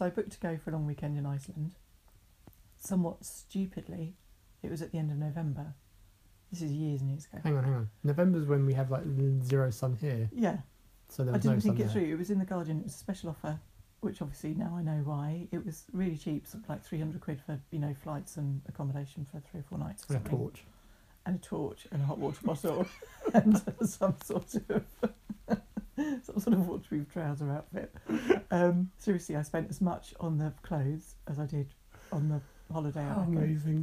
So I booked to go for a long weekend in Iceland. Somewhat stupidly, it was at the end of November. This is years and years ago. Hang on. November's when we have like 0 sun here. Yeah. So there I was no didn't sun think it there. through. It was in the Guardian. It was a special offer, which obviously now I know why. It was really cheap, something like 300 quid for, flights and accommodation for 3 or 4 nights. And a torch. And a torch and a hot water bottle and some sort of waterproof trouser outfit. Seriously, I spent as much on the clothes as I did on the holiday. How amazing.